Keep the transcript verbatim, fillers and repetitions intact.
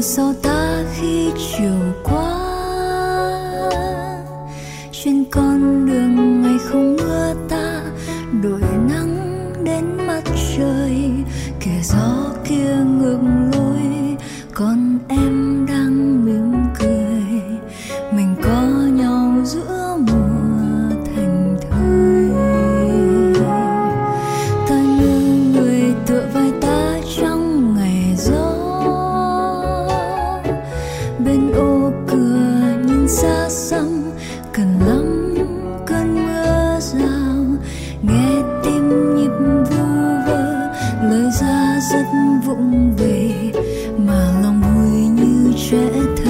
sau ta khi chiều qua, trên con đường ngày không mưa ta đổi nắng đến mặt trời, kẻ gió kia ngược lối còn em đang mỉm cười, mình có nhau giữa mùa thành thơi. Ta như người tựa vai ta trong ngày gió, bên ô cửa nhìn xa xăm cần lắm cơn mưa rào, nghe tim nhịp vu vơ lời ra rất vụng về mà lòng vui như trẻ thơ.